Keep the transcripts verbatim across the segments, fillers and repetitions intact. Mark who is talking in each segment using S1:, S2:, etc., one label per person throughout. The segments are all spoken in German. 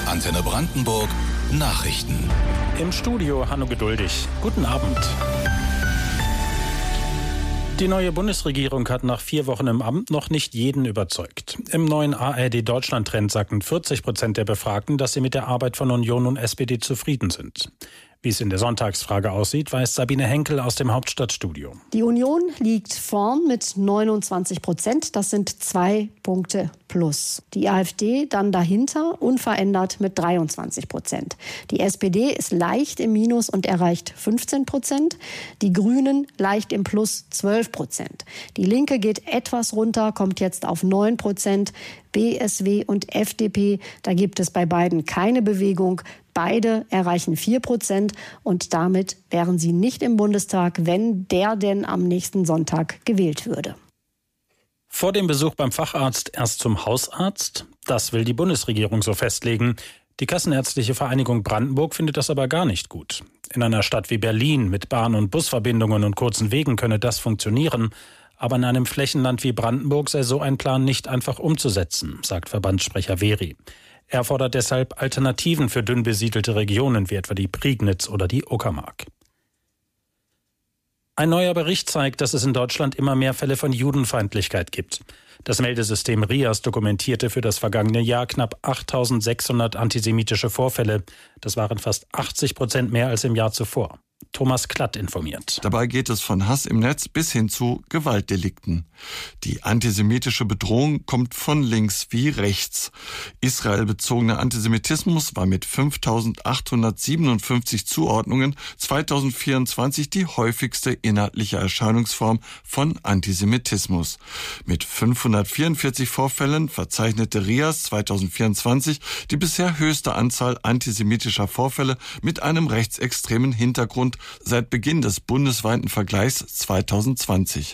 S1: Antenne Brandenburg Nachrichten.
S2: Im Studio Hanno Geduldig. Guten Abend. Die neue Bundesregierung hat nach vier Wochen im Amt noch nicht jeden überzeugt. Im neuen A R D-Deutschland-Trend sagten vierzig Prozent der Befragten, dass sie mit der Arbeit von Union und S P D zufrieden sind. Wie es in der Sonntagsfrage aussieht, weiß Sabine Henkel aus dem Hauptstadtstudio.
S3: Die Union liegt vorn mit neunundzwanzig Prozent. Das sind zwei Punkte plus. Die AfD dann dahinter, unverändert mit dreiundzwanzig Prozent. Die S P D ist leicht im Minus und erreicht fünfzehn Prozent. Die Grünen leicht im Plus, zwölf Prozent. Die Linke geht etwas runter, kommt jetzt auf neun Prozent. B S W und F D P, da gibt es bei beiden keine Bewegung. Beide erreichen vier Prozent und damit wären sie nicht im Bundestag, wenn der denn am nächsten Sonntag gewählt würde.
S2: Vor dem Besuch beim Facharzt erst zum Hausarzt? Das will die Bundesregierung so festlegen. Die Kassenärztliche Vereinigung Brandenburg findet das aber gar nicht gut. In einer Stadt wie Berlin mit Bahn- und Busverbindungen und kurzen Wegen könne das funktionieren. Aber in einem Flächenland wie Brandenburg sei so ein Plan nicht einfach umzusetzen, sagt Verbandssprecher Veri. Er fordert deshalb Alternativen für dünn besiedelte Regionen wie etwa die Prignitz oder die Uckermark. Ein neuer Bericht zeigt, dass es in Deutschland immer mehr Fälle von Judenfeindlichkeit gibt. Das Meldesystem RIAS dokumentierte für das vergangene Jahr knapp achttausendsechshundert antisemitische Vorfälle. Das waren fast achtzig Prozent mehr als im Jahr zuvor. Thomas Klatt informiert.
S4: Dabei geht es von Hass im Netz bis hin zu Gewaltdelikten. Die antisemitische Bedrohung kommt von links wie rechts. Israelbezogener Antisemitismus war mit fünftausendachthundertsiebenundfünfzig Zuordnungen zweitausendvierundzwanzig die häufigste inhaltliche Erscheinungsform von Antisemitismus. Mit fünfhundertvierundvierzig Vorfällen verzeichnete RIAS zweitausendvierundzwanzig die bisher höchste Anzahl antisemitischer Vorfälle mit einem rechtsextremen Hintergrund seit Beginn des bundesweiten Vergleichs zweitausendzwanzig.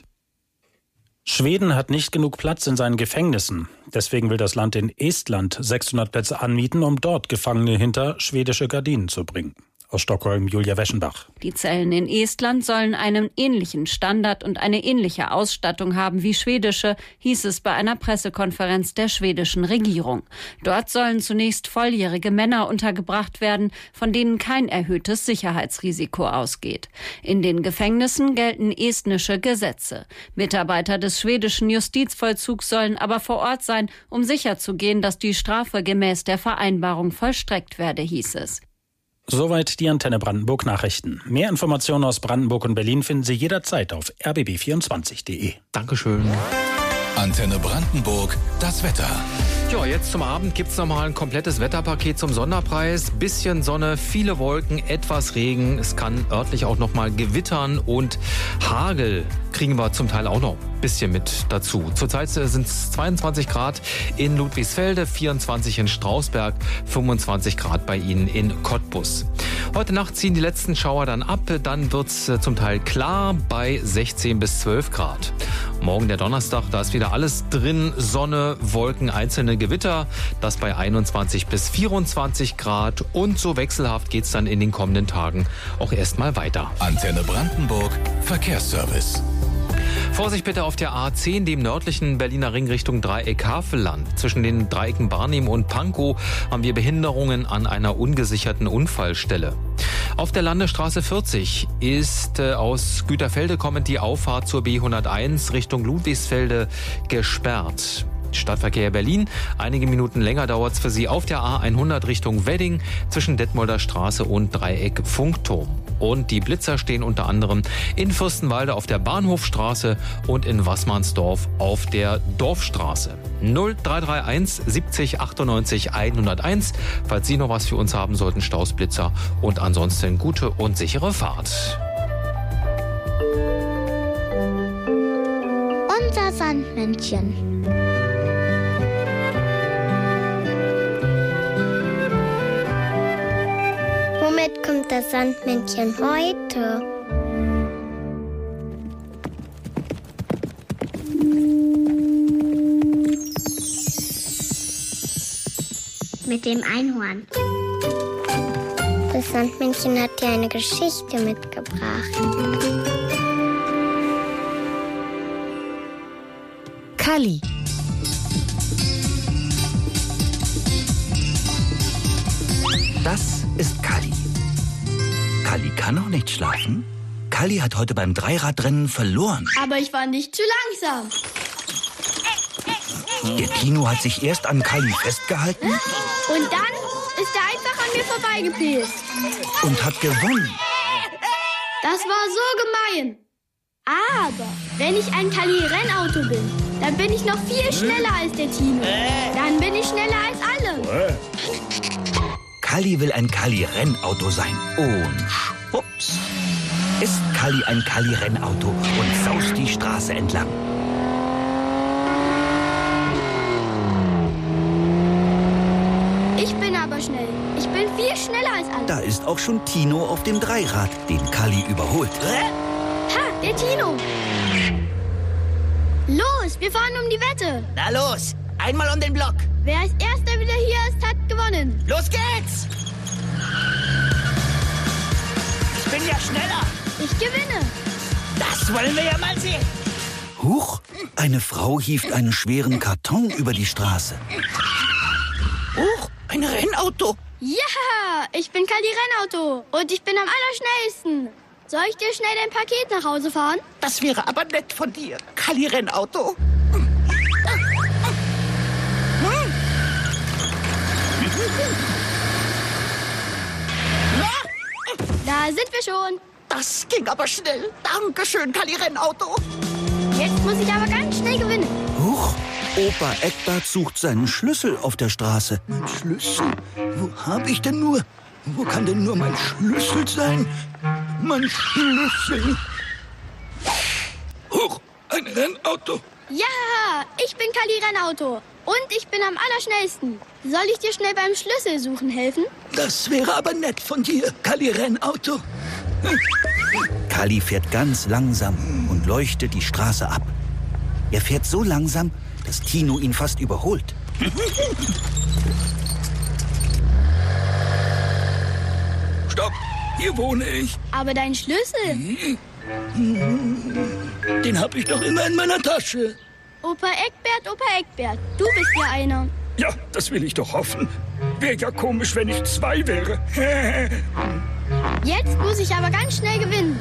S2: Schweden hat nicht genug Platz in seinen Gefängnissen. Deswegen will das Land in Estland sechshundert Plätze anmieten, um dort Gefangene hinter schwedische Gardinen zu bringen. Aus Stockholm, Julia Weschenbach.
S5: Die Zellen in Estland sollen einen ähnlichen Standard und eine ähnliche Ausstattung haben wie schwedische, hieß es bei einer Pressekonferenz der schwedischen Regierung. Dort sollen zunächst volljährige Männer untergebracht werden, von denen kein erhöhtes Sicherheitsrisiko ausgeht. In den Gefängnissen gelten estnische Gesetze. Mitarbeiter des schwedischen Justizvollzugs sollen aber vor Ort sein, um sicherzugehen, dass die Strafe gemäß der Vereinbarung vollstreckt werde, hieß es.
S2: Soweit die Antenne Brandenburg Nachrichten. Mehr Informationen aus Brandenburg und Berlin finden Sie jederzeit auf r b b vierundzwanzig punkt d e.
S6: Dankeschön.
S1: Antenne Brandenburg, das Wetter.
S6: Ja, jetzt zum Abend gibt's nochmal ein komplettes Wetterpaket zum Sonderpreis. Bisschen Sonne, viele Wolken, etwas Regen. Es kann örtlich auch nochmal gewittern und Hagel kriegen wir zum Teil auch noch ein bisschen mit dazu. Zurzeit sind es zweiundzwanzig Grad in Ludwigsfelde, vierundzwanzig in Strausberg, fünfundzwanzig Grad bei Ihnen in Cottbus. Heute Nacht ziehen die letzten Schauer dann ab. Dann wird's zum Teil klar bei sechzehn bis zwölf Grad. Morgen der Donnerstag, da ist wieder alles drin. Sonne, Wolken, einzelne Gewitter. Das bei einundzwanzig bis vierundzwanzig Grad. Und so wechselhaft geht's dann in den kommenden Tagen auch erstmal weiter.
S1: Antenne Brandenburg, Verkehrsservice.
S6: Vorsicht bitte auf der A zehn, dem nördlichen Berliner Ring Richtung Dreieck Havelland. Zwischen den Dreiecken Barnim und Pankow haben wir Behinderungen an einer ungesicherten Unfallstelle. Auf der Landesstraße vierzig ist äh, aus Güterfelde kommend die Auffahrt zur B hunderteins Richtung Ludwigsfelde gesperrt. Stadtverkehr Berlin. Einige Minuten länger dauert es für Sie auf der A hundert Richtung Wedding zwischen Detmolder Straße und Dreieck Funkturm. Und die Blitzer stehen unter anderem in Fürstenwalde auf der Bahnhofstraße und in Wassmannsdorf auf der Dorfstraße. null drei drei eins siebzig achtundneunzig hunderteins, falls Sie noch was für uns haben sollten, Staus, Blitzer und ansonsten gute und sichere Fahrt.
S7: Unser Sandmännchen. Womit kommt das Sandmännchen heute? Mit dem Einhorn. Das Sandmännchen hat dir eine Geschichte mitgebracht.
S8: Kalli. Das ist Kalli. Kalli kann noch nicht schlafen. Kalli hat heute beim Dreiradrennen verloren.
S9: Aber ich war nicht zu langsam.
S8: Der Tino hat sich erst an Kalli festgehalten.
S9: Und dann ist er einfach an mir vorbeigepäst.
S8: Und hat gewonnen.
S9: Das war so gemein. Aber wenn ich ein Kalli-Rennauto bin, dann bin ich noch viel schneller als der Tino. Dann bin ich schneller als alle.
S8: Kalli will ein Kalli-Rennauto sein. Und schwupps ist Kalli ein Kalli-Rennauto und saust die Straße entlang.
S9: Ich bin aber schnell. Ich bin viel schneller als alle.
S8: Da ist auch schon Tino auf dem Dreirad, den Kalli überholt.
S9: Ha, der Tino. Los, wir fahren um die Wette.
S10: Na los, einmal um den Block.
S9: Wer als Erster wieder hier ist, hat gewonnen.
S10: Los geht's! Ich bin ja schneller.
S9: Ich gewinne.
S10: Das wollen wir ja mal sehen.
S8: Huch, eine Frau hieft einen schweren Karton über die Straße.
S10: Huch, ein Rennauto.
S9: Ja, ich bin Kalli Rennauto und ich bin am allerschnellsten. Soll ich dir schnell dein Paket nach Hause fahren?
S10: Das wäre aber nett von dir, Kalli Rennauto.
S9: Da sind wir schon.
S10: Das ging aber schnell. Dankeschön, Kalli Rennauto.
S9: Jetzt muss ich aber ganz schnell gewinnen.
S8: Huch, Opa Eckbert sucht seinen Schlüssel auf der Straße.
S11: Mein Schlüssel? Wo habe ich denn nur? Wo kann denn nur mein Schlüssel sein? Mein Schlüssel. Huch, ein Rennauto.
S9: Ja, ich bin Kalli Rennauto. Und ich bin am allerschnellsten. Soll ich dir schnell beim Schlüssel suchen helfen?
S11: Das wäre aber nett von dir, Kalli Rennauto.
S8: Kalli fährt ganz langsam und leuchtet die Straße ab. Er fährt so langsam, dass Tino ihn fast überholt.
S11: Stopp, hier wohne ich.
S9: Aber dein Schlüssel?
S11: Den habe ich doch immer in meiner Tasche.
S9: Opa Eckbert, Opa Eckbert, du bist ja einer.
S11: Ja, das will ich doch hoffen. Wäre ja komisch, wenn ich zwei wäre.
S9: Jetzt muss ich aber ganz schnell gewinnen.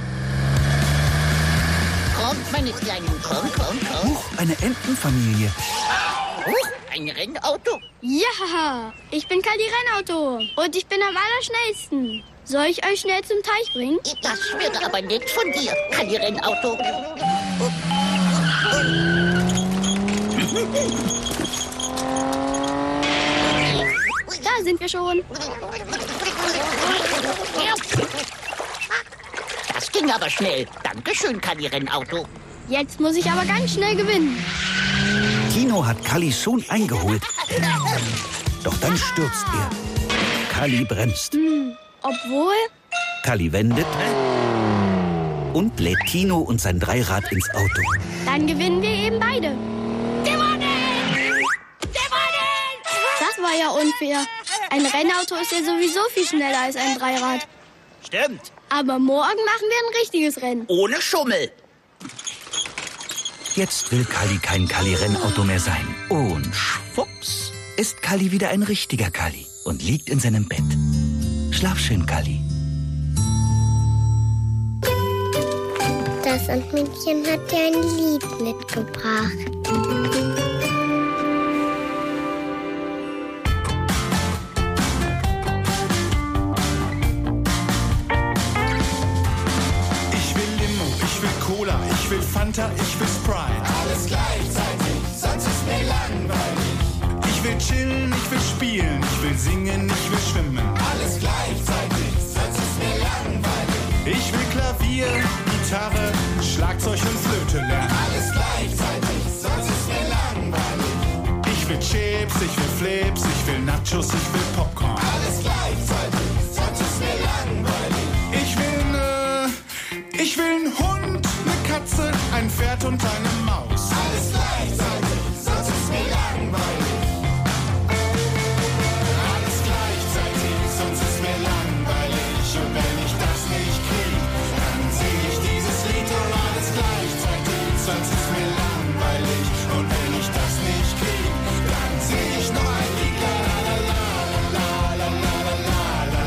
S10: Kommt, meine Kleinen, komm, komm, komm.
S8: Huch, eine Entenfamilie.
S10: Huch, ein Rennauto.
S9: Ja, ich bin Kalli Rennauto und ich bin am allerschnellsten. Soll ich euch schnell zum Teich bringen?
S10: Das wäre aber nett von dir, Kalli Rennauto.
S9: Da sind wir schon.
S10: Das ging aber schnell. Dankeschön, Kalli Rennauto.
S9: Jetzt muss ich aber ganz schnell gewinnen.
S8: Tino hat Kalli schon eingeholt. Doch dann stürzt er. Kalli bremst.
S9: Hm, obwohl...
S8: Kalli wendet und lädt Tino und sein Dreirad ins Auto.
S9: Dann gewinnen wir eben beide. Gewonnen! Gewonnen! Das war ja unfair. Ein Rennauto ist ja sowieso viel schneller als ein Dreirad.
S10: Stimmt.
S9: Aber morgen machen wir ein richtiges Rennen.
S10: Ohne Schummel.
S8: Jetzt will Kalli kein Kalli-Rennauto mehr sein. Und schwupps ist Kalli wieder ein richtiger Kalli und liegt in seinem Bett. Schlaf schön, Kalli.
S7: Das Sandmännchen hat dir ein Lied mitgebracht.
S12: Ich will Fanta, ich will Sprite. Alles gleichzeitig, sonst ist mir langweilig. Ich will chillen, ich will spielen, ich will singen, ich will schwimmen. Alles gleichzeitig, sonst ist mir langweilig. Ich will Klavier, Gitarre, Schlagzeug und Flöte lernen. Alles gleichzeitig, sonst ist mir langweilig. Ich will Chips, ich will Flips, ich will Nachos, ich will Popcorn. Alles gleichzeitig, sonst ist mir langweilig. Ich will ne, ich will einen Hund, eine Katze, ein Pferd und eine Maus. Alles gleichzeitig, sonst ist mir langweilig. Alles gleichzeitig, sonst ist mir langweilig. Und wenn ich das nicht krieg, dann sing ich dieses Lied. Und alles gleichzeitig, sonst ist mir langweilig. Und wenn ich das nicht krieg, dann sing ich noch ein Lied. La la la la la la la la la.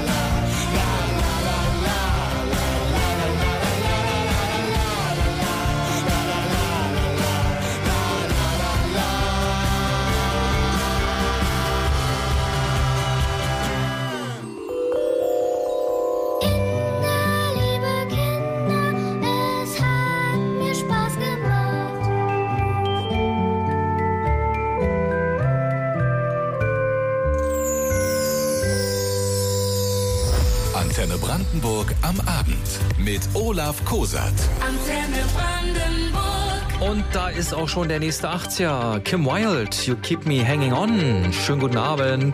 S1: Antenne Brandenburg am Abend mit Olaf Kosat.
S13: Antenne Brandenburg.
S6: Und da ist auch schon der nächste achtziger. Kim Wilde, You Keep Me Hanging On. Schönen guten Abend.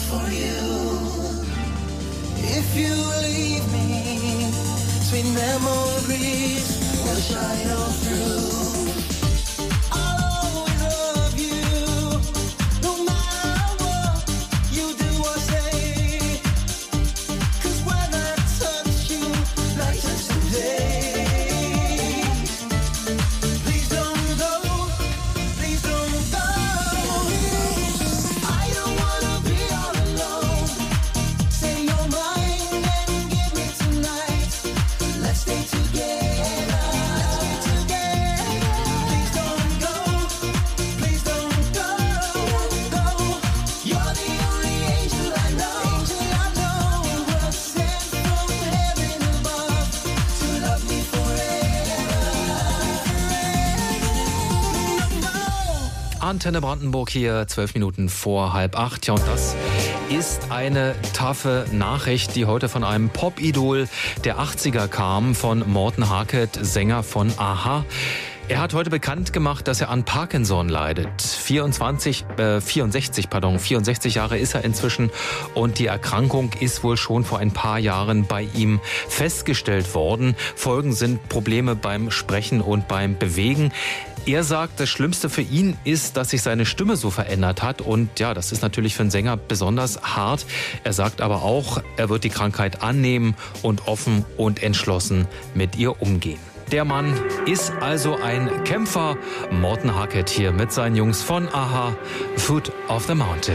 S14: for you. If you leave me, sweet memories will shine all through.
S6: Antenne Brandenburg hier, zwölf Minuten vor halb acht. Ja, und das ist eine taffe Nachricht, die heute von einem Pop-Idol der achtziger kam, von Morten Harket, Sänger von a-ha. Er hat heute bekannt gemacht, dass er an Parkinson leidet. vierundzwanzig, äh, vierundsechzig, pardon, vierundsechzig Jahre ist er inzwischen und die Erkrankung ist wohl schon vor ein paar Jahren bei ihm festgestellt worden. Folgen sind Probleme beim Sprechen und beim Bewegen. Er sagt, das Schlimmste für ihn ist, dass sich seine Stimme so verändert hat und ja, das ist natürlich für einen Sänger besonders hart. Er sagt aber auch, er wird die Krankheit annehmen und offen und entschlossen mit ihr umgehen. Der Mann ist also ein Kämpfer. Morten Harket hier mit seinen Jungs von a-ha, Foot of the Mountain.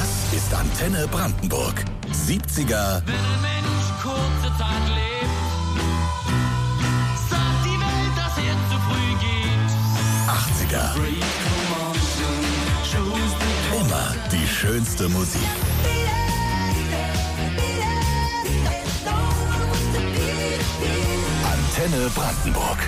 S1: Das ist Antenne Brandenburg. siebziger.
S13: Wenn ein Mensch kurze Zeit lebt, sagt die Welt, dass er zu früh geht.
S1: achtziger. Immer die schönste Musik. Antenne Brandenburg.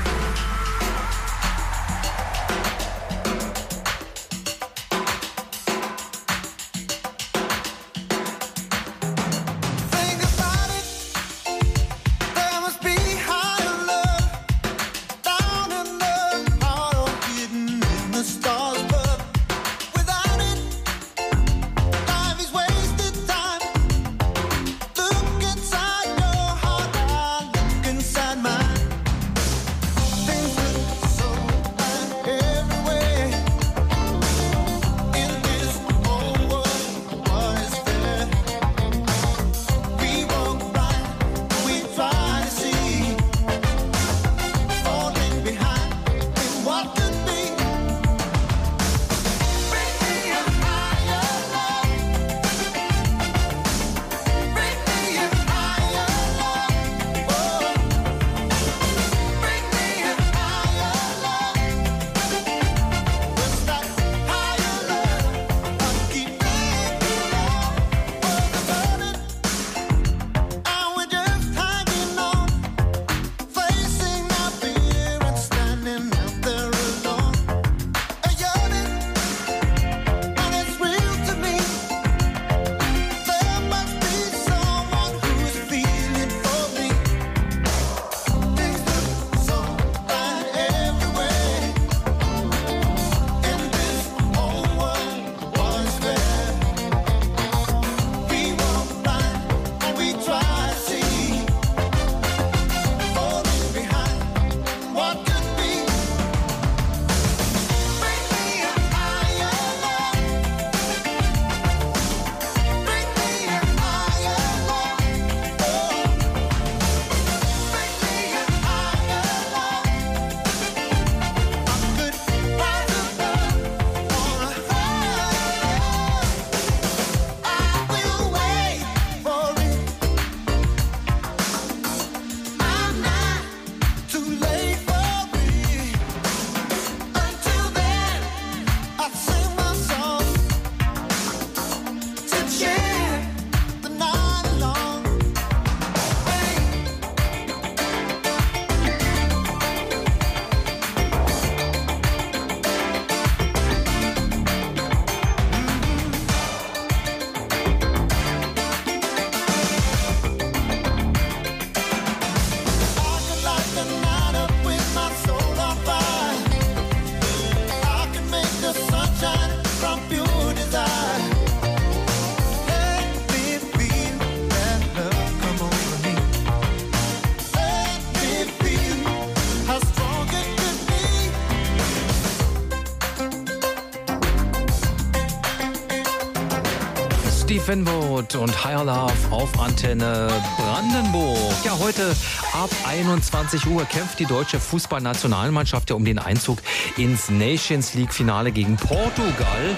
S6: Winwood und Higher Love auf Antenne Brandenburg. Ja, heute ab einundzwanzig Uhr kämpft die deutsche Fußballnationalmannschaft ja um den Einzug ins Nations League Finale gegen Portugal.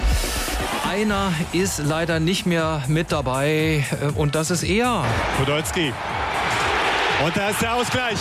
S6: Einer ist leider nicht mehr mit dabei und das ist er.
S15: Podolski. Und da ist der Ausgleich.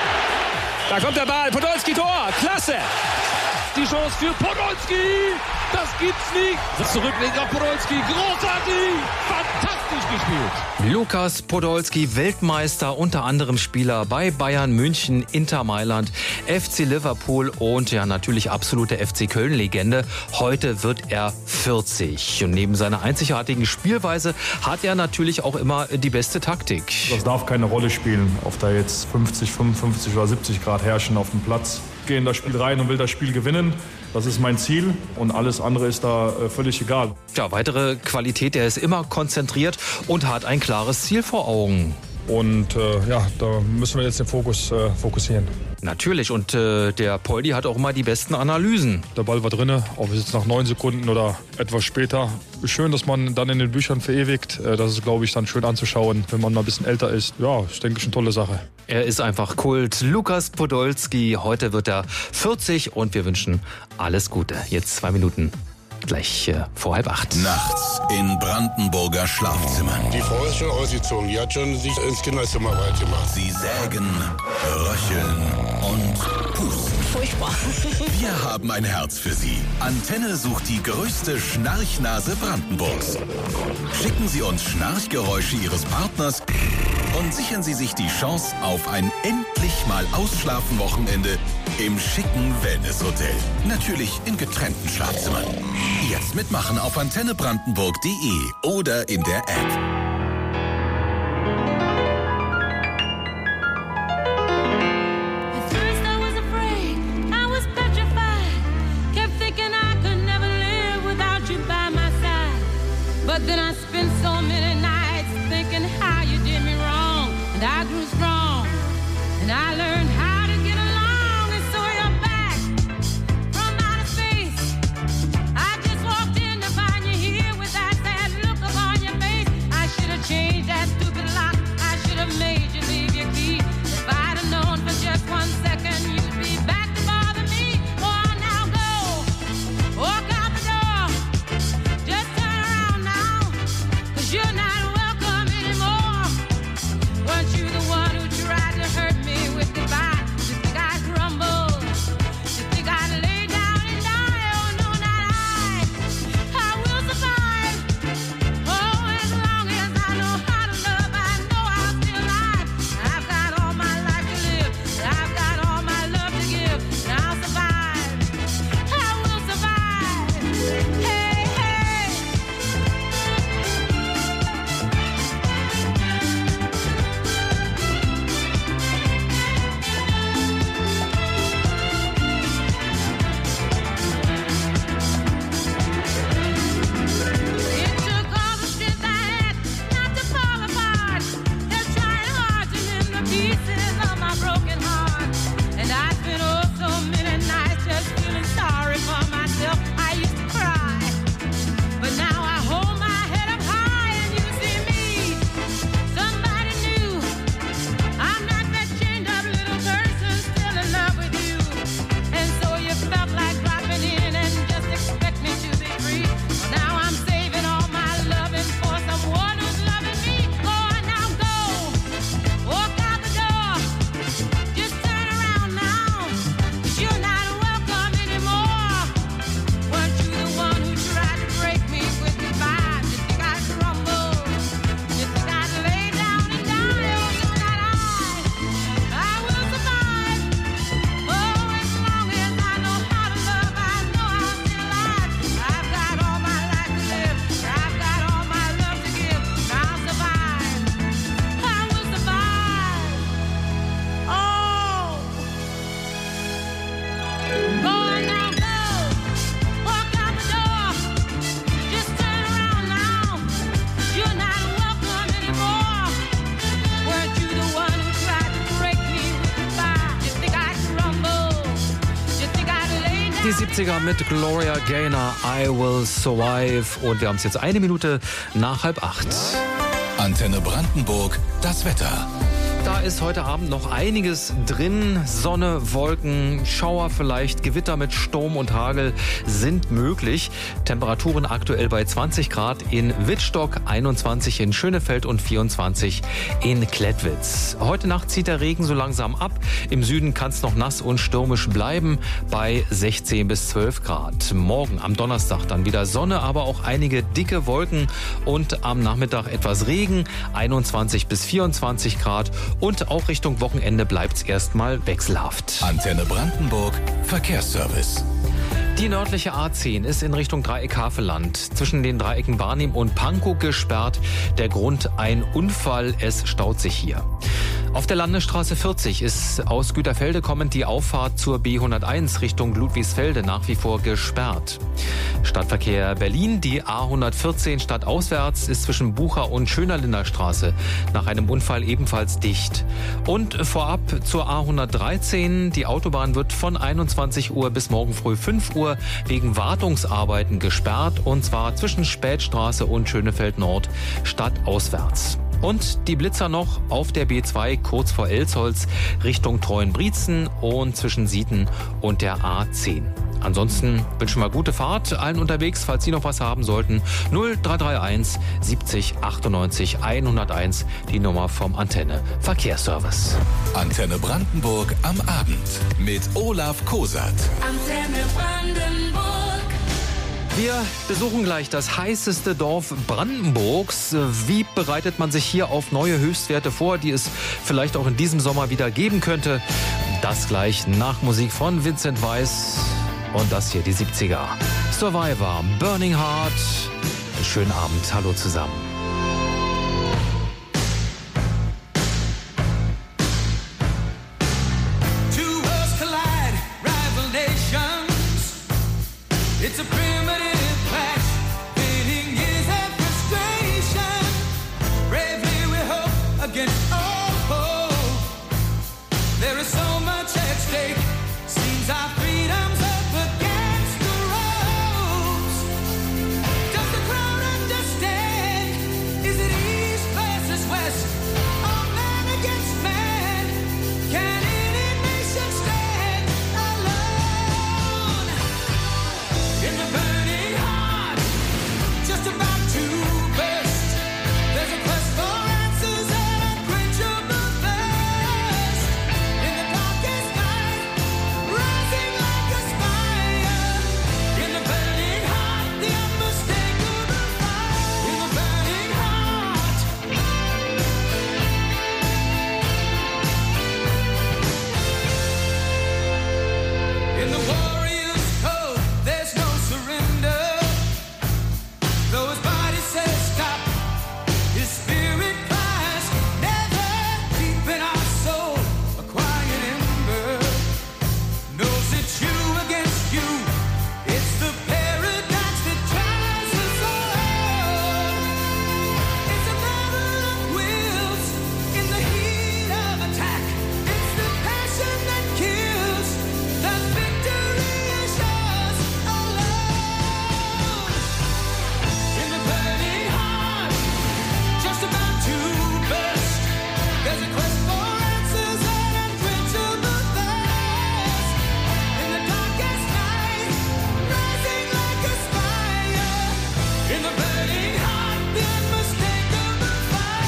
S16: Da kommt der Ball. Podolski, Tor. Klasse. Die Chance für Podolski. Das gibt's nicht. Das Zurücklegen auf Podolski. Großartig. Fantastisch gespielt.
S6: Lukas Podolski, Weltmeister, unter anderem Spieler bei Bayern München, Inter Mailand, F C Liverpool und ja natürlich absolute F C Köln-Legende. Heute wird er vierzig. Und neben seiner einzigartigen Spielweise hat er natürlich auch immer die beste Taktik.
S17: Das darf keine Rolle spielen, ob da jetzt fünfzig, fünfundfünfzig oder siebzig Grad herrschen auf dem Platz. Ich gehe in das Spiel rein und will das Spiel gewinnen. Das ist mein Ziel und alles andere ist da äh, völlig egal.
S6: Ja, weitere Qualität, er ist immer konzentriert und hat ein klares Ziel vor Augen.
S17: Und äh, ja, da müssen wir jetzt den Fokus äh, fokussieren.
S6: Natürlich und äh, der Poldi hat auch immer die besten Analysen.
S17: Der Ball war drin, ob es jetzt nach neun Sekunden oder etwas später. Schön, dass man dann in den Büchern verewigt. Äh, das ist, glaube ich, dann schön anzuschauen, wenn man mal ein bisschen älter ist. Ja, ich denke, ist eine tolle Sache.
S6: Er ist einfach Kult. Lukas Podolski, heute wird er vierzig und wir wünschen alles Gute. Jetzt zwei Minuten gleich äh, vor halb acht.
S1: Nachts in Brandenburger Schlafzimmern.
S18: Die Frau ist schon ausgezogen, die hat schon sich ins Kinderzimmer weit gemacht.
S1: Sie sägen, röcheln und pusten.
S19: Furchtbar.
S1: Wir haben ein Herz für Sie. Antenne sucht die größte Schnarchnase Brandenburgs. Schicken Sie uns Schnarchgeräusche Ihres Partners und sichern Sie sich die Chance auf ein endlich mal Ausschlafen-Wochenende im schicken Wellness-Hotel. Natürlich in getrennten Schlafzimmern. Jetzt mitmachen auf antenne brandenburg punkt de oder in der App.
S20: But then I spent so many nights thinking how you did me wrong. And I grew strong. And I learned how to get along. And so you're back from outer space. I just walked in to find you here with that sad look upon your face. I should have changed that stupid lock. I should have made you leave your key. If I'd have known for just one second you'd be back to bother me. Oh, now go. Walk out the door. Just turn around now. You're not welcome anymore. Weren't you the one who tried to hurt me with goodbye? You think I'd crumble? You think I'd lay down and die? Oh no, not I. I will survive. Oh, as long as I know how to love, I know I'll still alive. I've got all my life to live. I've got all my love to give. And I'll survive. I will survive. Hey.
S6: Die siebziger mit Gloria Gaynor, I Will Survive. Und wir haben es jetzt eine Minute nach halb acht.
S1: Antenne Brandenburg, das Wetter.
S6: Da ist heute Abend noch einiges drin. Sonne, Wolken, Schauer vielleicht, Gewitter mit Sturm und Hagel sind möglich. Temperaturen aktuell bei zwanzig Grad in Wittstock, einundzwanzig in Schönefeld und vierundzwanzig in Klettwitz. Heute Nacht zieht der Regen so langsam ab. Im Süden kann es noch nass und stürmisch bleiben bei sechzehn bis zwölf Grad. Morgen am Donnerstag dann wieder Sonne, aber auch einige dicke Wolken und am Nachmittag etwas Regen, einundzwanzig bis vierundzwanzig Grad. Und auch Richtung Wochenende bleibt es erstmal wechselhaft.
S1: Antenne Brandenburg, Verkehrsservice.
S6: Die nördliche A zehn ist in Richtung Dreieck-Havelland zwischen den Dreiecken Barnim und Pankow gesperrt. Der Grund ein Unfall, es staut sich hier. Auf der Landesstraße vierzig ist aus Güterfelde kommend die Auffahrt zur B hunderteins Richtung Ludwigsfelde nach wie vor gesperrt. Stadtverkehr Berlin, die A hundertvierzehn stadtauswärts ist zwischen Bucher und Schönerlinder Straße nach einem Unfall ebenfalls dicht. Und vorab zur A hundertdreizehn, die Autobahn wird von einundzwanzig Uhr bis morgen früh fünf Uhr wegen Wartungsarbeiten gesperrt und zwar zwischen Spätstraße und Schönefeld Nord stadtauswärts. Und die Blitzer noch auf der B zwei kurz vor Elsholz Richtung Treuenbrietzen und zwischen Sieten und der A zehn. Ansonsten wünschen wir gute Fahrt allen unterwegs, falls Sie noch was haben sollten. null drei drei eins siebzig achtundneunzig hunderteins, die Nummer vom Antenne Verkehrsservice.
S1: Antenne Brandenburg am Abend mit Olaf Kosat.
S13: Antenne Brandenburg.
S6: Wir besuchen gleich das heißeste Dorf Brandenburgs. Wie bereitet man sich hier auf neue Höchstwerte vor, die es vielleicht auch in diesem Sommer wieder geben könnte? Das gleich nach Musik von Vincent Weiss und das hier die siebziger. Survivor, Burning Heart. Einen schönen Abend. Hallo zusammen.
S13: It's a primitive clash, feeling years of frustration. Bravely we hope against all hope. There is so much at stake. Seems our freedom's up against the ropes. Does the crowd understand? Is it east versus west? Or man against man? Can any nation stand alone? In the burning heart, just about to burst. There's a quest for answers and unquenchable thirst. In the darkest night, rising like a spire. In the burning heart, the unmistakable fire. In the burning heart. In the warrior's code, there's no surrender. Though his body says stop, his spirit cries never. Deep in our soul, a quiet ember knows it's you against you. It's the paradox that drives us all. It's a battle of wills in the heat of attack. It's the passion that kills. The victory is yours alone. In the burning heart, just about to burst. There's a quest for answers and unquenchable thirst. In the darkest night, rising like a spire. In the burning heart, the unmistakable fire.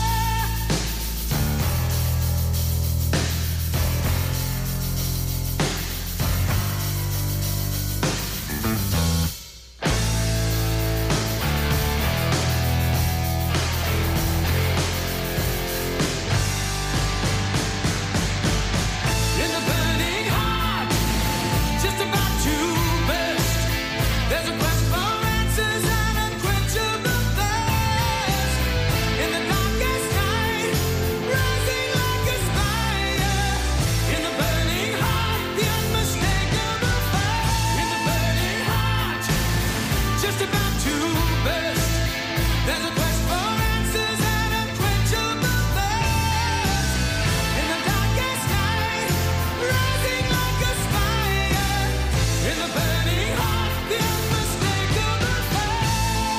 S13: In the burning heart, just about to burst. There's a quest for answers and unquenchable thirst. In the darkest night, rising like a spire. In the burning heart, the unmistakable fire. In the burning heart, just about to burst. There's a quest for answers and unquenchable thirst. In the darkest night, rising like a spire. In the burning heart, the unmistakable fire.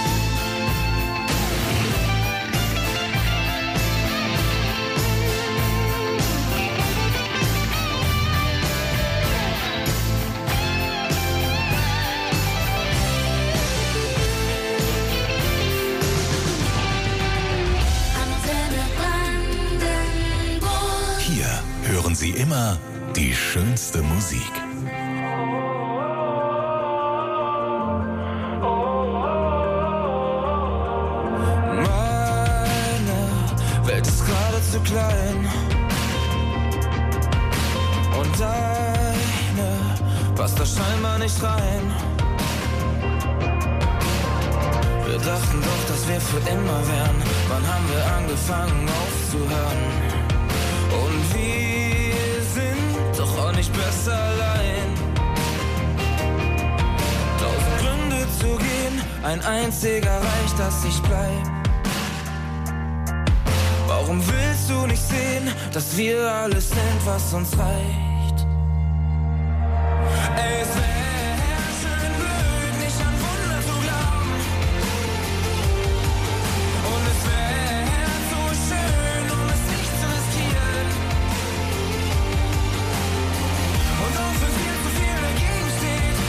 S13: Antenne Brandenburg.
S1: Hier hören Sie immer die schönste Musik.
S14: Meine Welt ist gerade zu klein und deine passt da scheinbar nicht rein. Wir dachten doch, dass wir für immer wären. Wann haben wir angefangen aufzuhören? Und wir sind doch auch nicht besser allein. Tausend Gründe zu gehen, ein einziger reicht, dass ich bleib. Warum willst du nicht sehen, dass wir alles sind, was uns reicht? Es wär schön blöd, nicht an Wunder zu glauben. Und es wär so schön, um es nicht zu riskieren. Und auch wenn viel zu viel dagegen steht,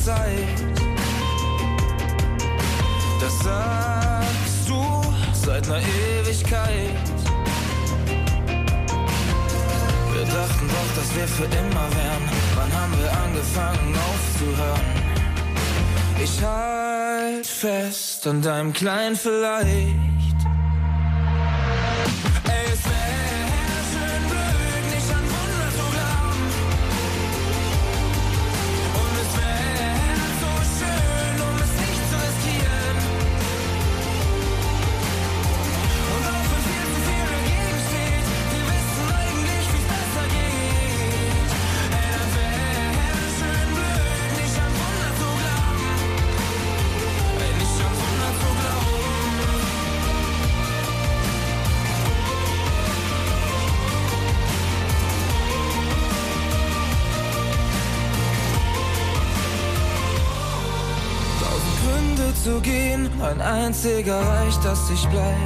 S14: Zeit. Das sagst du seit einer Ewigkeit. Wir dachten doch, dass wir für immer wären. Wann haben wir angefangen aufzuhören? Ich halt fest an deinem kleinen Vielleicht. Ey, es wär schön blöd, nicht an Wunder zu glauben. Und es wär so schön, um es nicht zu riskieren. Und auch wenn viel zu viel dagegen steht, wir wissen eigentlich, wie's besser geht. Ey, das wär schön blöd, nicht an Wunder zu glauben. Ey, nicht an Wunder zu glauben. Tausend Gründe zu gehen, ein einziger reicht, dass ich bleib.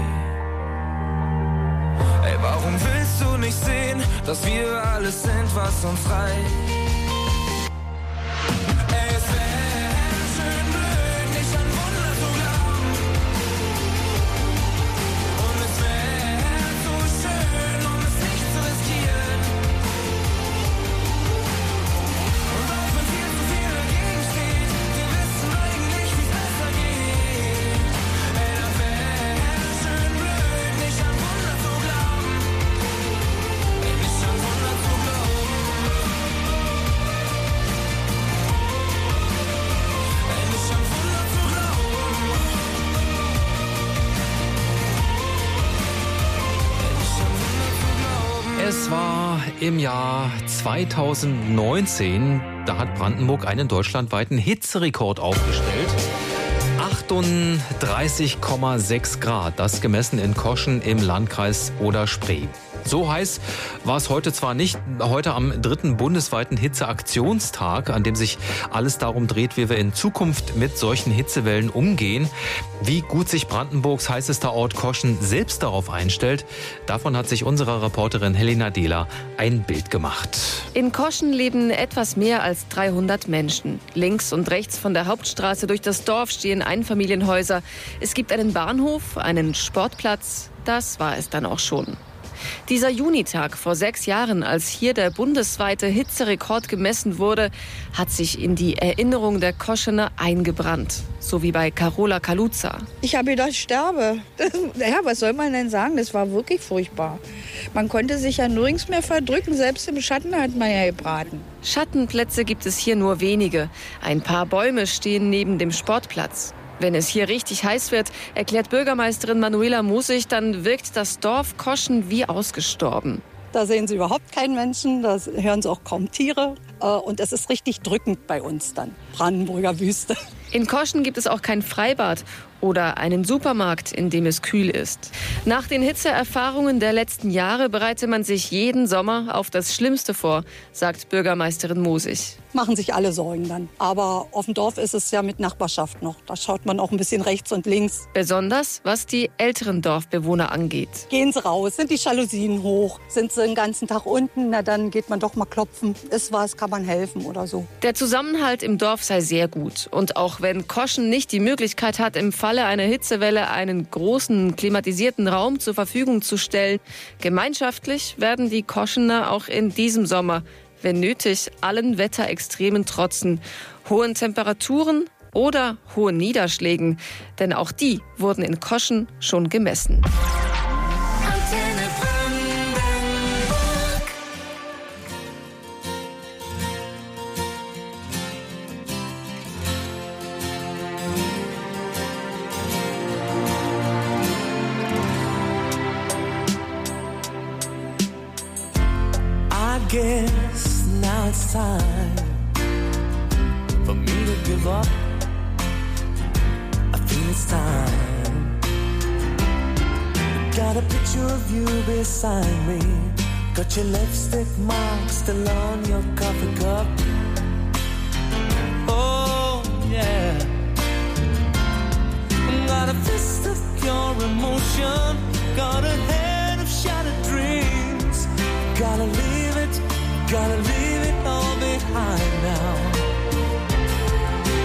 S14: Ey, warum willst du nicht sehen, dass wir alles sind, was uns reicht? Ey, es wär schön blöd, nicht an Wunder zu glauben. Und es wär so schön, um es nicht zu riskieren. Und auch wenn viel zu viel dagegen steht, wir wissen eigentlich, wie's besser geht. Ey, das wär schön blöd, nicht an Wunder zu glauben. Ey, nicht an Wunder zu glauben. Ey, nicht an Wunder zu glauben. Ey, nicht an Wunder zu glauben.
S6: Es war im Jahr zweitausendneunzehn, da hat Brandenburg einen deutschlandweiten Hitzerekord aufgestellt. achtunddreißig Komma sechs Grad, das gemessen in Koschen im Landkreis Oder-Spree. So heiß war es heute zwar nicht, heute am dritten bundesweiten Hitzeaktionstag, an dem sich alles darum dreht, wie wir in Zukunft mit solchen Hitzewellen umgehen. Wie gut sich Brandenburgs heißester Ort Koschen selbst darauf einstellt, davon hat sich unsere Reporterin Helena Dehler ein Bild gemacht.
S19: In Koschen leben etwas mehr als dreihundert Menschen. Links und rechts von der Hauptstraße durch das Dorf stehen Einfamilienhäuser. Es gibt einen Bahnhof, einen Sportplatz. Das war es dann auch schon. Dieser Junitag vor sechs Jahren, als hier der bundesweite Hitzerekord gemessen wurde, hat sich in die Erinnerung der Koschener eingebrannt. So wie bei Carola Kaluza.
S21: Ich habe gedacht, ich sterbe. Ja, was soll man denn sagen? Das war wirklich furchtbar. Man konnte sich ja nirgends mehr verdrücken. Selbst im Schatten hat man ja gebraten.
S19: Schattenplätze gibt es hier nur wenige. Ein paar Bäume stehen neben dem Sportplatz. Wenn es hier richtig heiß wird, erklärt Bürgermeisterin Manuela Musig, dann wirkt das Dorf Koschen wie ausgestorben.
S22: Da sehen Sie überhaupt keinen Menschen, da hören Sie auch kaum Tiere. Und es ist richtig drückend bei uns dann, Brandenburger Wüste.
S19: In Koschen gibt es auch kein Freibad oder einen Supermarkt, in dem es kühl ist. Nach den Hitzeerfahrungen der letzten Jahre bereite man sich jeden Sommer auf das Schlimmste vor, sagt Bürgermeisterin Musig.
S22: Machen sich alle Sorgen dann. Aber auf dem Dorf ist es ja mit Nachbarschaft noch. Da schaut man auch ein bisschen rechts und links.
S19: Besonders was die älteren Dorfbewohner angeht.
S22: Gehen sie raus, sind die Jalousien hoch, sind sie den ganzen Tag unten, na dann geht man doch mal klopfen. Ist was, kann man helfen oder so.
S19: Der Zusammenhalt im Dorf sei sehr gut. Und auch wenn Koschen nicht die Möglichkeit hat, im Falle einer Hitzewelle einen großen klimatisierten Raum zur Verfügung zu stellen, gemeinschaftlich werden die Koschener auch in diesem Sommer, wenn nötig, allen Wetterextremen trotzen, hohen Temperaturen oder hohen Niederschlägen. Denn auch die wurden in Koschen schon gemessen.
S14: I guess now it's time for me to give up. I feel it's time. Got a picture of you beside me. Got your lipstick mark still on your coffee cup. Oh yeah. Got a fist of pure emotion. Got a head of shattered dreams. Gotta leave it, gotta leave it all behind now.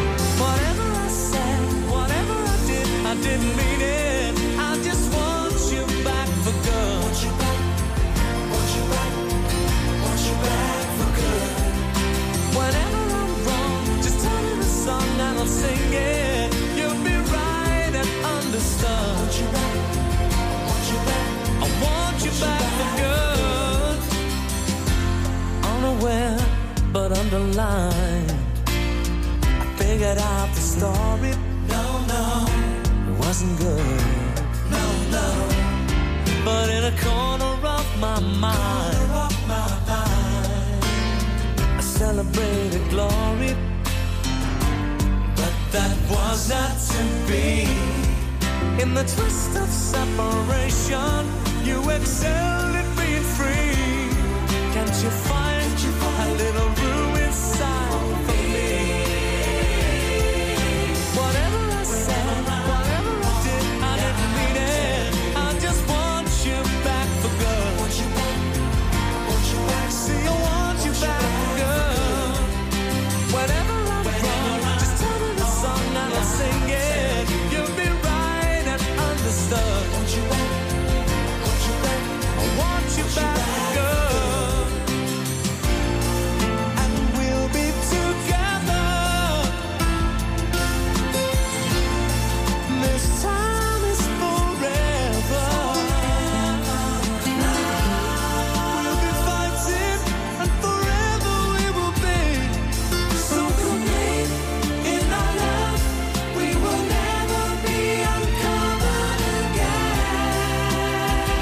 S13: didn't mean it. I just want you back for good. Want you back, want you back, want you back for good. Whenever I'm wrong, just tell me the song and I'll sing it. You'll be right and understood. Want you back, want you back, I want you back for good. Unaware but underlined, I figured out the story. No, no, it wasn't good. No, no, but in a corner of my mind, of my mind, I celebrated glory. But that was not to be. In the twist of separation, you excelled at being free. Can't you find a little room inside for me? Whatever I said, whatever I did, I didn't mean it. I just want you back for good. Want you back, want you back. See, I want you back for good. Whenever I'm wrong, just tell me the song and I'll sing it. You'll be right and understood. Want you back, want you back. I want you back for good. And we'll be together. This time is forever. We'll be fighting and forever we will be. So complete in our love, we will never be uncovered again.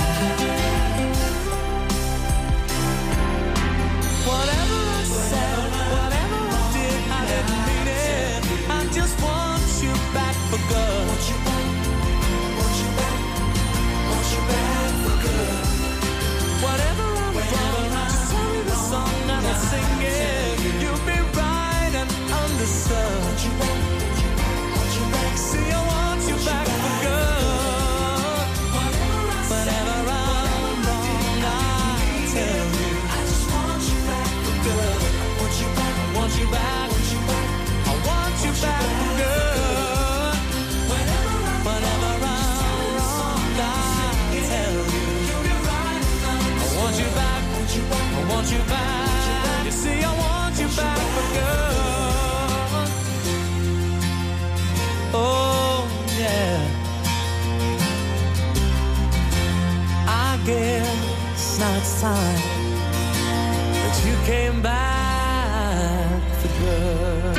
S13: Whatever I said, whatever I did, I didn't mean it. I just want you back for good. Want you back, want you back, want you back for good. Whatever I'm wrong, just tell me the song and I'll sing it. You'll be right and understood. Want you back, want you back. See, I want you back for good. Whenever I'm wrong, I tell you. I just want you back for good. Want you back, want you back, want you back. I want you back for good. Whenever I'm wrong, I tell you. I want you back, I want you back. You see, I want you back for good. Oh, yeah. I guess now it's time that you came back for good.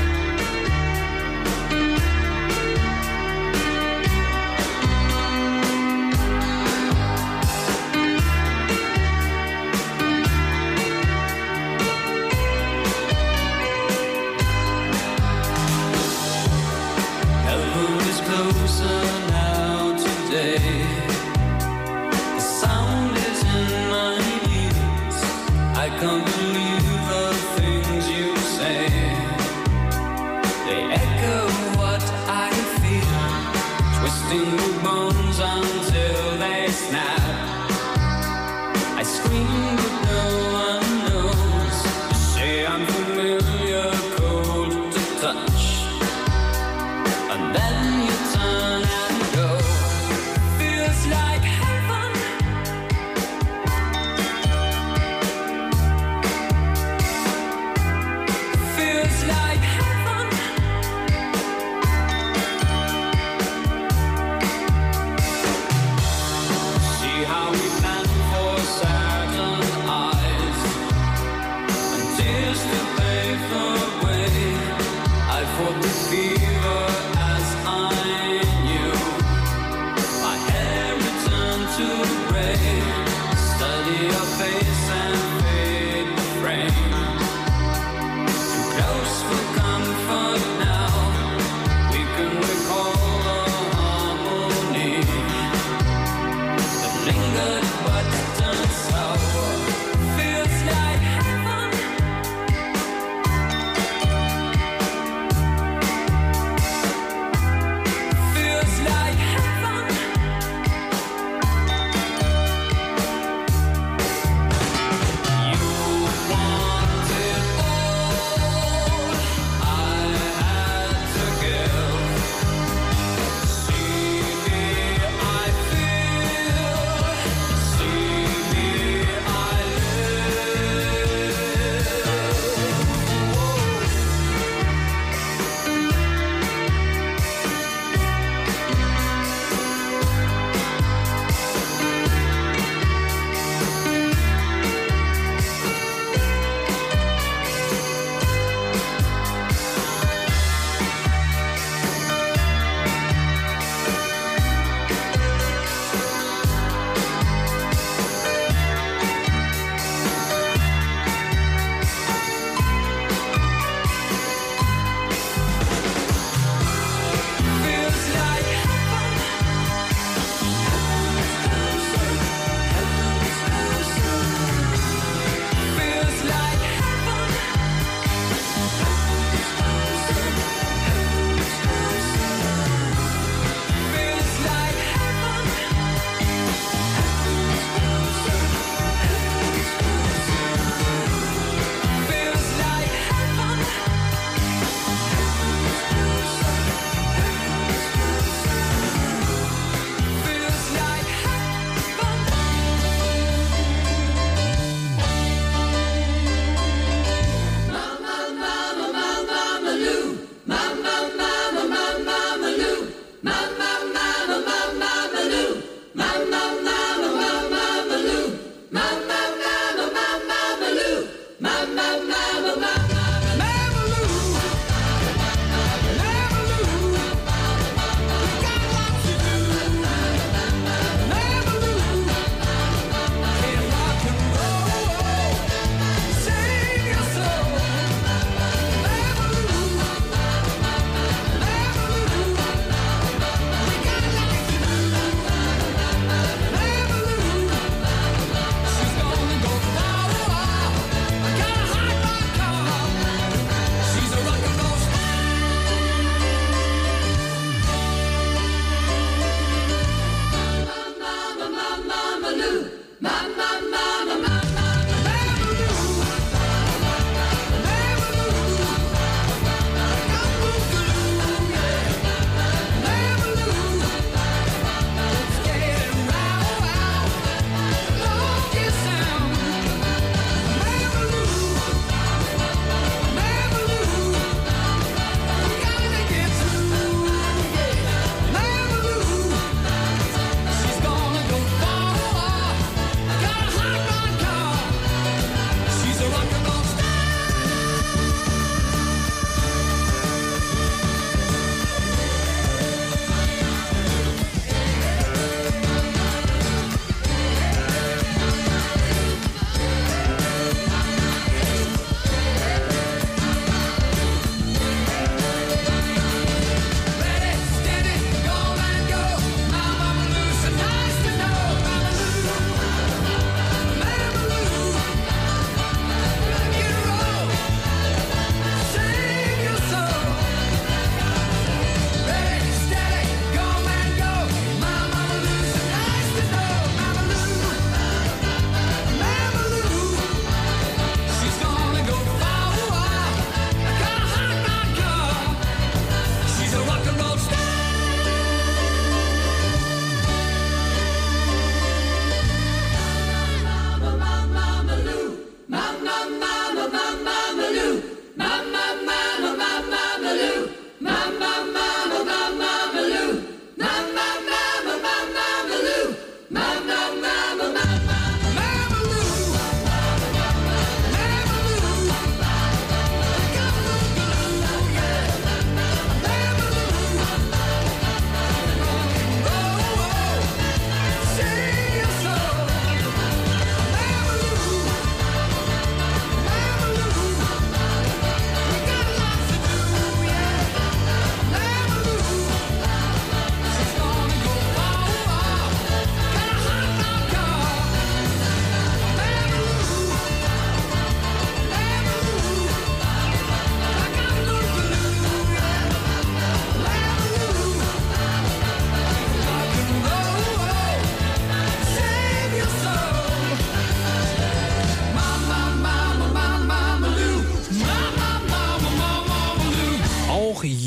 S14: Heaven is closer now today. The sound is in my ears. I can't believe the things you say. They echo what I feel, twisting the bones until they snap. I scream but no one knows. You say I'm familiar, cold to touch, and then you turn and go. Feels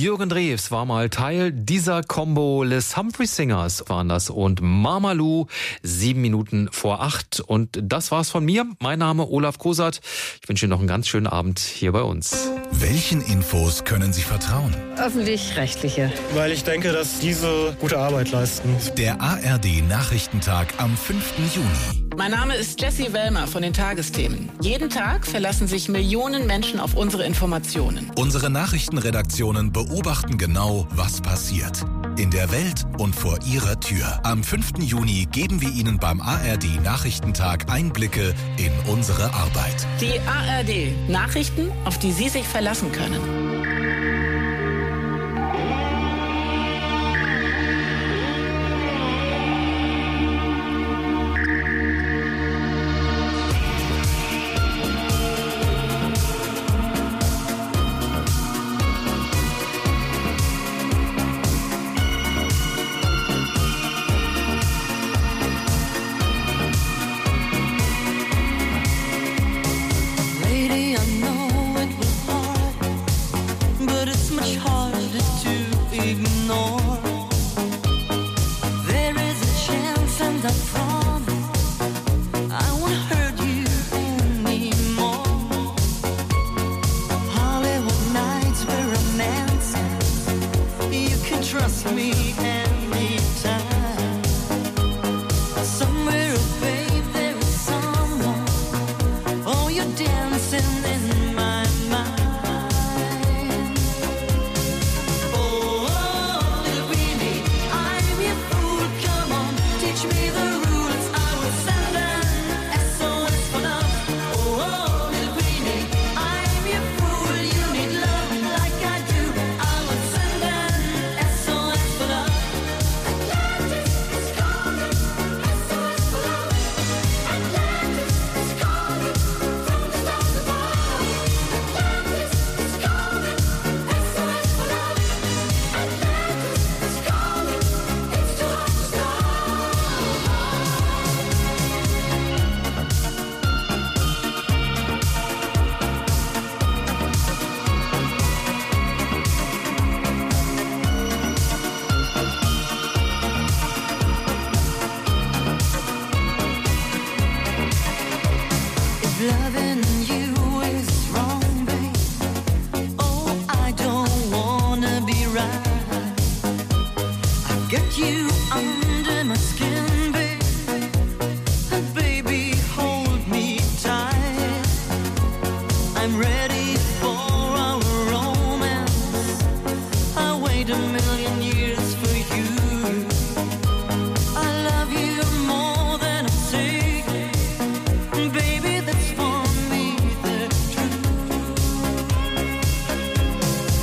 S6: Jürgen Drews war mal Teil dieser Combo. Les Humphrey Singers waren das und Mamalu, sieben Minuten vor acht. Und das war's von mir. Mein Name Olaf Kosat. Ich wünsche Ihnen noch einen ganz schönen Abend hier bei uns.
S1: Welchen Infos können Sie vertrauen?
S3: Öffentlich-rechtliche.
S4: Weil ich denke, dass diese gute Arbeit leisten.
S1: Der A R D-Nachrichtentag am fünften Juni.
S23: Mein Name ist Jessie Wellmer von den Tagesthemen. Jeden Tag verlassen sich Millionen Menschen auf unsere Informationen.
S1: Unsere Nachrichtenredaktionen beobachten genau, was passiert. In der Welt und vor Ihrer Tür. Am fünften Juni geben wir Ihnen beim A R D-Nachrichtentag Einblicke in unsere Arbeit.
S23: Die A R D Nachrichten, auf die Sie sich verlassen können.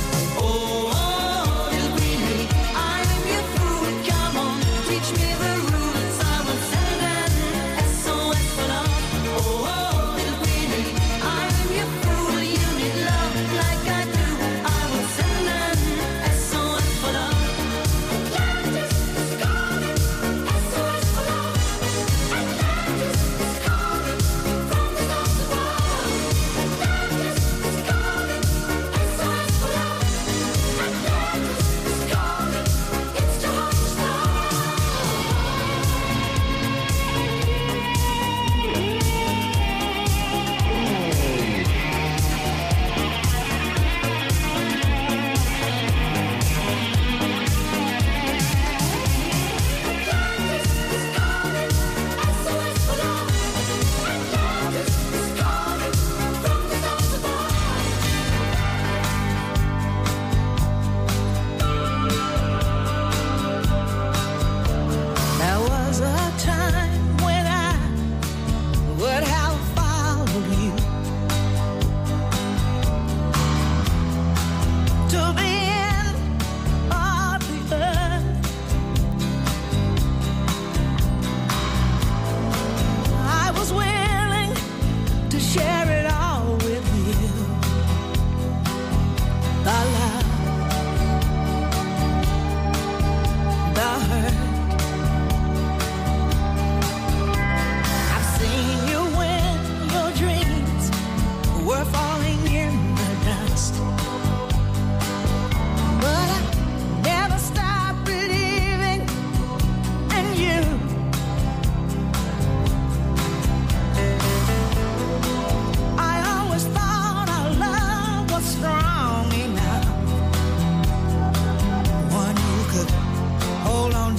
S13: Teach me the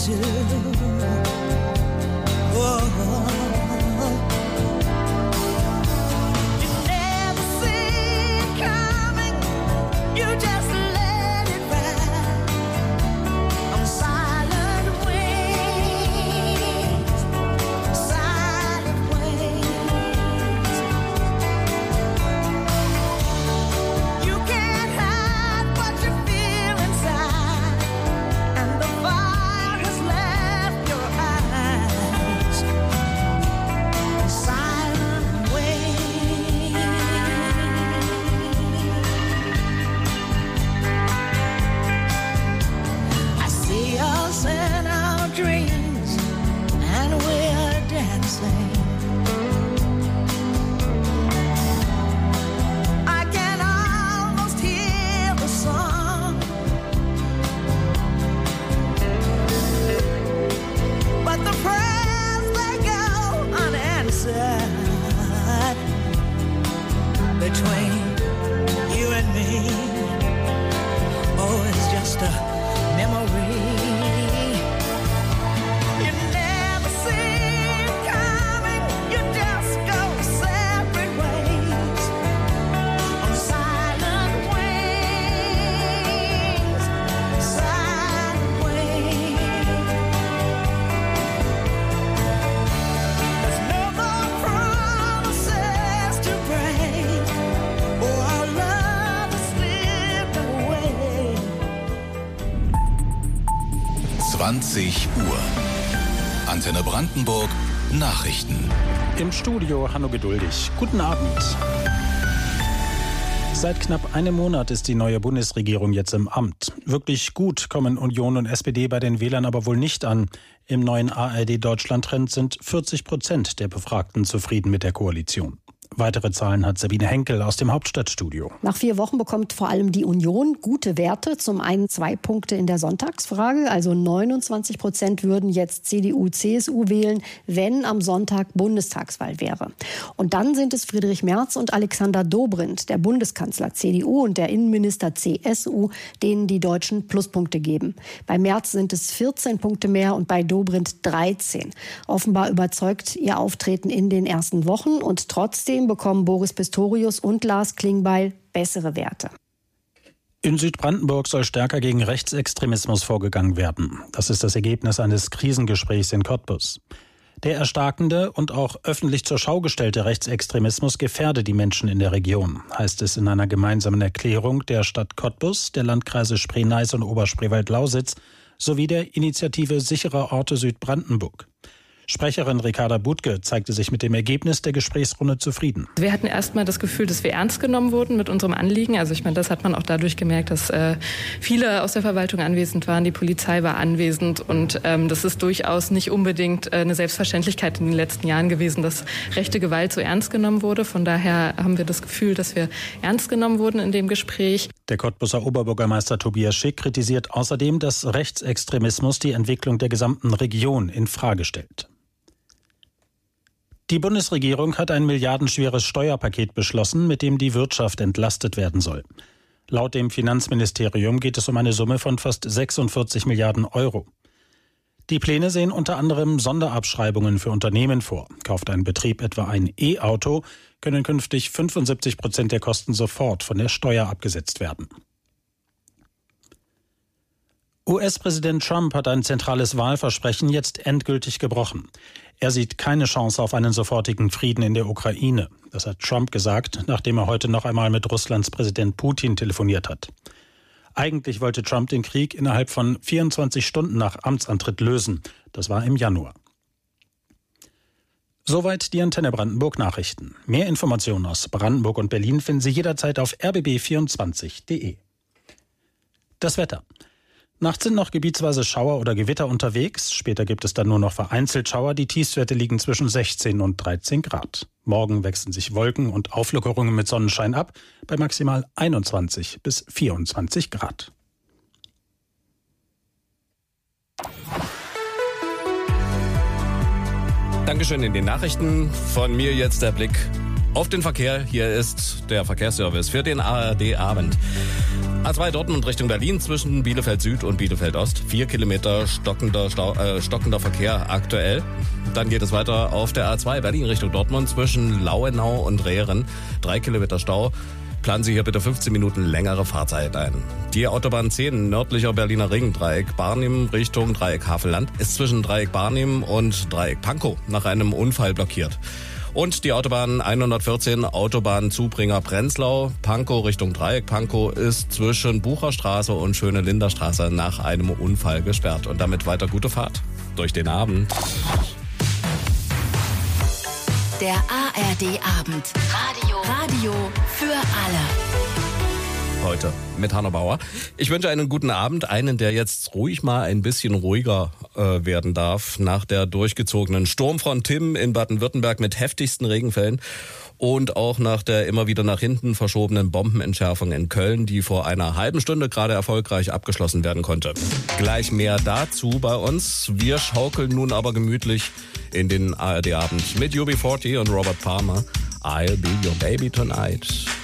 S2: to. Whoa. You never see it coming, you just let it ride on silent wings, silent wings. You can't hide what you feel inside, and the fire has left your eyes. Silent wings. I see us in our dreams, and we're dancing. I can almost hear the song, but the prayers they go unanswered between you and me. Oh, it's just a memory. You never see it coming, you just go separate ways on silent wings, silent wings. There's no more promises to break. Oh, our love has slipped away.
S1: zwanzig Uhr. Antenne Brandenburg. Nachrichten.
S3: Im Studio Hanno Geduldig. Guten Abend. Seit knapp einem Monat ist die neue Bundesregierung jetzt im Amt. Wirklich gut kommen Union und S P D bei den Wählern aber wohl nicht an. Im neuen A R D-Deutschland-Trend sind vierzig Prozent der Befragten zufrieden mit der Koalition. Weitere Zahlen hat Sabine Henkel aus dem Hauptstadtstudio.
S5: Nach vier Wochen bekommt vor allem die Union gute Werte. Zum einen zwei Punkte in der Sonntagsfrage. Also neunundzwanzig Prozent würden jetzt C D U, C S U wählen, wenn am Sonntag Bundestagswahl wäre. Und dann sind es Friedrich Merz und Alexander Dobrindt, der Bundeskanzler C D U und der Innenminister C S U, denen die Deutschen Pluspunkte geben. Bei Merz sind es vierzehn Punkte mehr und bei Dobrindt dreizehn. Offenbar überzeugt ihr Auftreten in den ersten Wochen und trotzdem bekommen Boris Pistorius und Lars Klingbeil bessere Werte.
S3: In Südbrandenburg soll stärker gegen Rechtsextremismus vorgegangen werden. Das ist das Ergebnis eines Krisengesprächs in Cottbus. Der erstarkende und auch öffentlich zur Schau gestellte Rechtsextremismus gefährde die Menschen in der Region, heißt es in einer gemeinsamen Erklärung der Stadt Cottbus, der Landkreise Spree-Neiße und Oberspreewald-Lausitz sowie der Initiative Sichere Orte Südbrandenburg. Sprecherin Ricarda Budke zeigte sich mit dem Ergebnis der Gesprächsrunde zufrieden.
S24: Wir hatten erstmal das Gefühl, dass wir ernst genommen wurden mit unserem Anliegen. Also ich meine, das hat man auch dadurch gemerkt, dass äh, viele aus der Verwaltung anwesend waren, die Polizei war anwesend und ähm, das ist durchaus nicht unbedingt äh, eine Selbstverständlichkeit in den letzten Jahren gewesen, dass rechte Gewalt so ernst genommen wurde. Von daher haben wir das Gefühl, dass wir ernst genommen wurden in dem Gespräch.
S3: Der Cottbuser Oberbürgermeister Tobias Schick kritisiert außerdem, dass Rechtsextremismus die Entwicklung der gesamten Region in Frage stellt. Die Bundesregierung hat ein milliardenschweres Steuerpaket beschlossen, mit dem die Wirtschaft entlastet werden soll. Laut dem Finanzministerium geht es um eine Summe von fast sechsundvierzig Milliarden Euro. Die Pläne sehen unter anderem Sonderabschreibungen für Unternehmen vor. Kauft ein Betrieb etwa ein E-Auto, können künftig fünfundsiebzig Prozent der Kosten sofort von der Steuer abgesetzt werden. U S-Präsident Trump hat ein zentrales Wahlversprechen jetzt endgültig gebrochen. Er sieht keine Chance auf einen sofortigen Frieden in der Ukraine. Das hat Trump gesagt, nachdem er heute noch einmal mit Russlands Präsident Putin telefoniert hat. Eigentlich wollte Trump den Krieg innerhalb von vierundzwanzig Stunden nach Amtsantritt lösen. Das war im Januar. Soweit die Antenne Brandenburg Nachrichten. Mehr Informationen aus Brandenburg und Berlin finden Sie jederzeit auf r b b vierundzwanzig punkt d e. Das Wetter. Nachts sind noch gebietsweise Schauer oder Gewitter unterwegs. Später gibt es dann nur noch vereinzelt Schauer. Die Tiefstwerte liegen zwischen sechzehn und dreizehn Grad. Morgen wechseln sich Wolken und Auflockerungen mit Sonnenschein ab bei maximal einundzwanzig bis vierundzwanzig Grad.
S25: Dankeschön in den Nachrichten. Von mir jetzt der Blick auf den Verkehr. Hier ist der Verkehrsservice für den A R D-Abend. A zwei Dortmund Richtung Berlin zwischen Bielefeld Süd und Bielefeld Ost. Vier Kilometer stockender, Stau, äh, stockender Verkehr aktuell. Dann geht es weiter auf der A zwei Berlin Richtung Dortmund zwischen Lauenau und Rehren. Drei Kilometer Stau. Planen Sie hier bitte fünfzehn Minuten längere Fahrzeit ein. Die Autobahn zehn nördlicher Berliner Ring, Dreieck Barnim Richtung Dreieck Havelland, ist zwischen Dreieck Barnim und Dreieck Pankow nach einem Unfall blockiert. Und die Autobahn hundertvierzehn, Autobahnzubringer Prenzlau, Pankow Richtung Dreieck Pankow, ist zwischen Bucherstraße und Schöne-Linder-Straße nach einem Unfall gesperrt. Und damit weiter gute Fahrt durch den Abend.
S7: Der A R D-Abend. Radio. Radio für alle.
S25: Heute mit Hanno Bauer. Ich wünsche einen guten Abend, einen, der jetzt ruhig mal ein bisschen ruhiger äh, werden darf nach der durchgezogenen Sturmfront Tim in Baden-Württemberg mit heftigsten Regenfällen und auch nach der immer wieder nach hinten verschobenen Bombenentschärfung in Köln, die vor einer halben Stunde gerade erfolgreich abgeschlossen werden konnte. Gleich mehr dazu bei uns. Wir schaukeln nun aber gemütlich in den A R D-Abend mit U B vierzig und Robert Palmer. I'll be your baby tonight.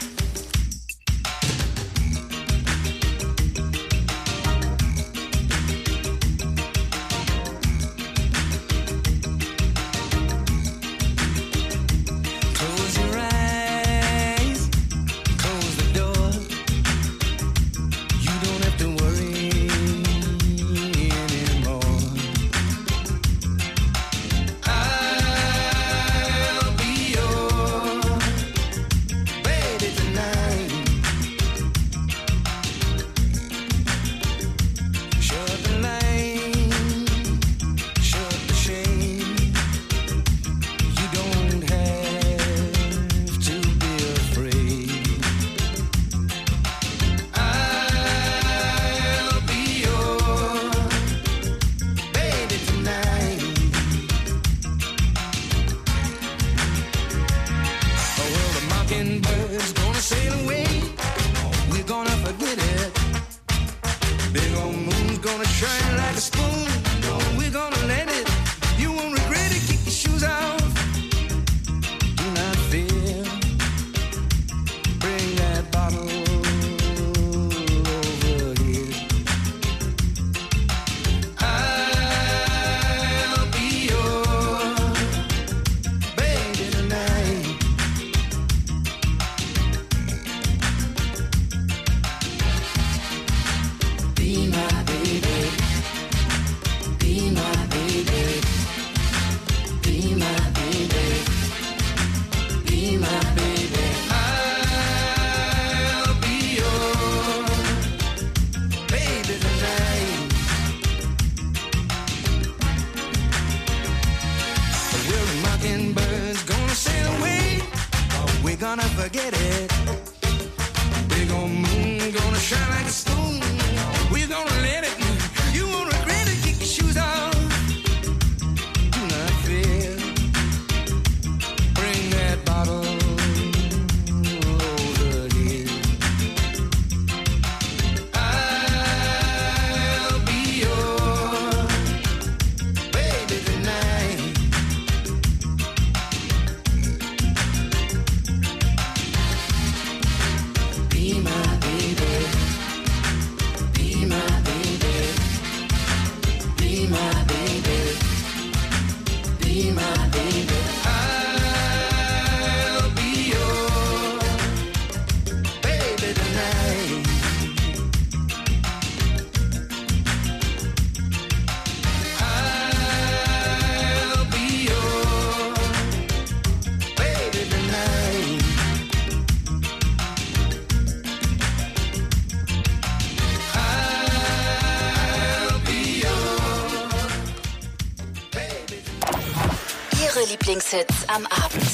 S7: Lieblingshits am Abend.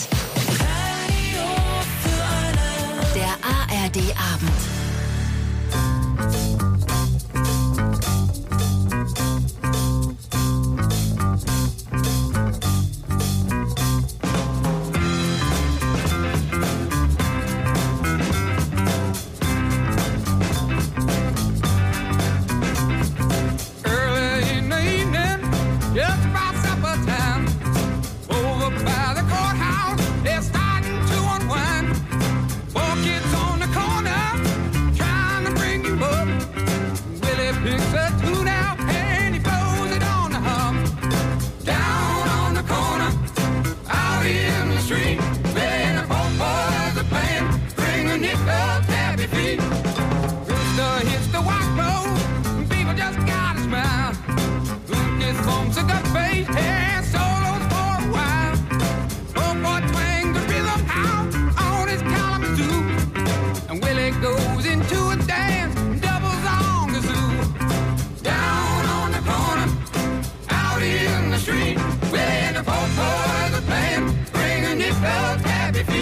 S7: Der A R D-Abend.
S13: They're starting to unwind. Four kids on the corner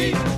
S13: me.